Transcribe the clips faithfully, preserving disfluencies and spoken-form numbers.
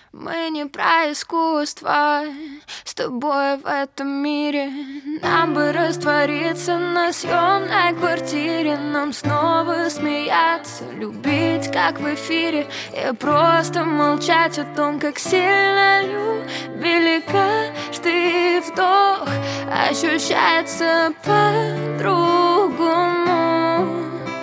Мы не про искусство, с тобой в этом мире. Нам бы раствориться на съемной квартире, нам снова смеяться, любить, как в эфире, и просто молчать о том, как сильно любили. Каждый вдох ощущается по-другому,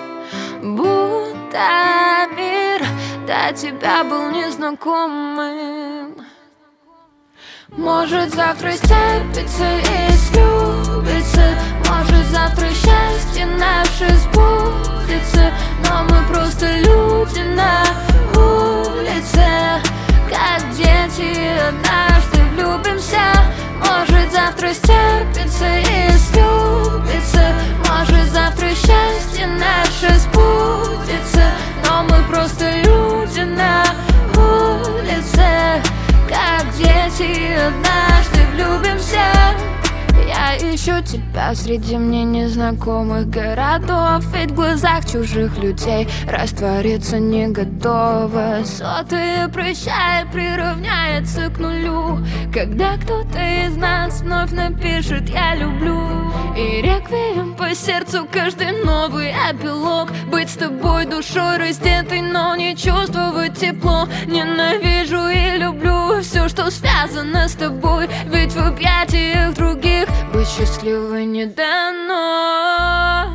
будто мир до тебя был незнакомым. Может, завтра стерпится и слюбится, может, завтра счастье наше сбудется, но мы просто люди на улице, как дети, однажды влюбимся. Может, завтра стерпится и слюбится, может, завтра счастье наше сбудется, но мы просто люди на улице, как дети, однажды влюбимся. Я ищу тебя среди мне незнакомых городов, ведь в глазах чужих людей раствориться не готова. Сотые прощает, приравняется к нулю, когда кто-то из нас вновь напишет «я люблю». И реквием по сердцу каждый новый эпилог. Быть с тобой душой раздетой, но не чувствовать тепло. Ненавижу и люблю все, что связано с тобой, ведь в объятиях других быть счастливой не дано.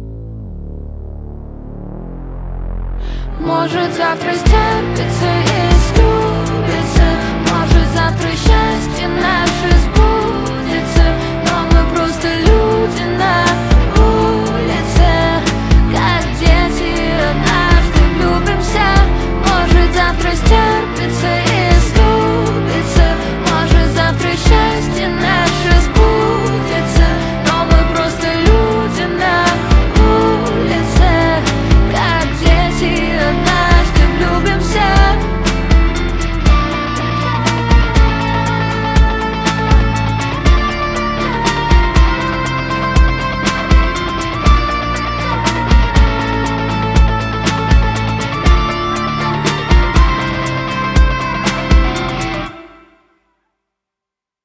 Может, завтра стерпится и